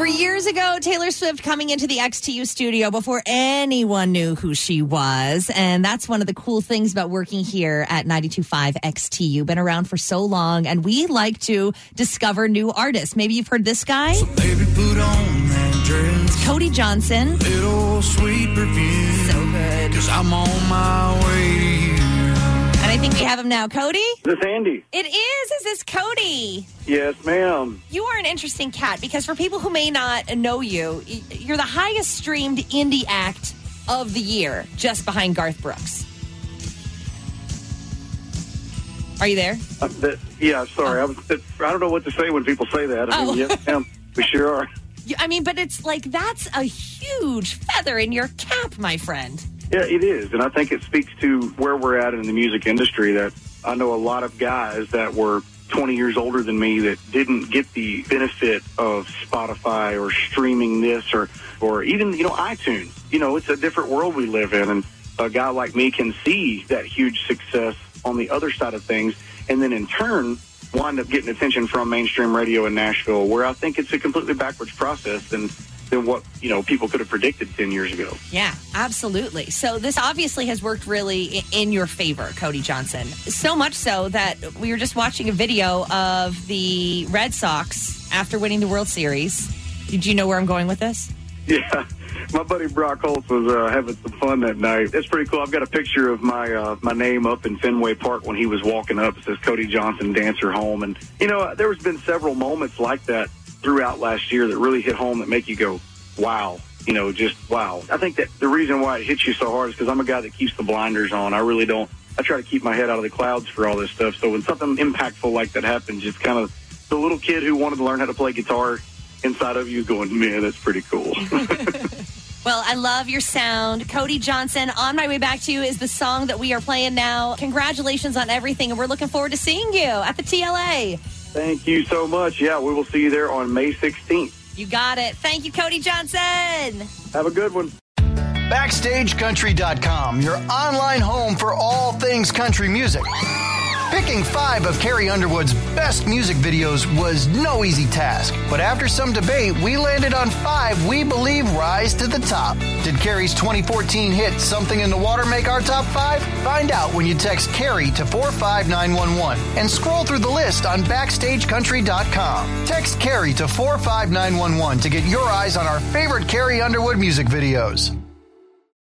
4 years ago, Taylor Swift coming into the XTU studio before anyone knew who she was. And that's one of the cool things about working here at 92.5 XTU. Been around for so long, and we like to discover new artists. Maybe you've heard this guy. So baby, put on that dress. Cody Johnson. Little sweet perfume. So good. 'Cause I'm on my way to you. And I think we have him now. Cody? This Andy. It is. Is this Cody? Yes, ma'am. You are an interesting cat because for people who may not know you, you're the highest streamed indie act of the year, just behind Garth Brooks. Are you there? Yeah, sorry. I don't know what to say when people say that. I mean, yes, ma'am. We sure are. I mean, but it's like that's a huge feather in your cap, my friend. Yeah, it is. And I think it speaks to where we're at in the music industry, that I know a lot of guys that were 20 years older than me that didn't get the benefit of Spotify or streaming this or even, iTunes. It's a different world we live in. And a guy like me can see that huge success on the other side of things, and then in turn wind up getting attention from mainstream radio in Nashville, where I think it's a completely backwards process than what people could have predicted 10 years ago. Yeah, absolutely. So this obviously has worked really in your favor, Cody Johnson. So much so that we were just watching a video of the Red Sox after winning the World Series. Did you know where I'm going with this? Yeah. My buddy Brock Holtz was having some fun that night. It's pretty cool. I've got a picture of my name up in Fenway Park when he was walking up. It says Cody Johnson, Dancer Home. And, there has been several moments like that throughout last year that really hit home that make you go, wow, just wow. I think that the reason why it hits you so hard is because I'm a guy that keeps the blinders on. I really don't. I try to keep my head out of the clouds for all this stuff. So when something impactful like that happens, it's kind of the little kid who wanted to learn how to play guitar inside of you going, man, that's pretty cool. Well, I love your sound. Cody Johnson, On My Way Back to You is the song that we are playing now. Congratulations on everything, and we're looking forward to seeing you at the TLA. Thank you so much. Yeah, we will see you there on May 16th. You got it. Thank you, Cody Johnson. Have a good one. BackstageCountry.com, your online home for all things country music. Picking 5 of Carrie Underwood's best music videos was no easy task, but after some debate, we landed on 5 we believe rise to the top. Did Carrie's 2014 hit Something in the Water make our top 5? Find out when you text Carrie to 45911 and scroll through the list on BackstageCountry.com. Text Carrie to 45911 to get your eyes on our favorite Carrie Underwood music videos.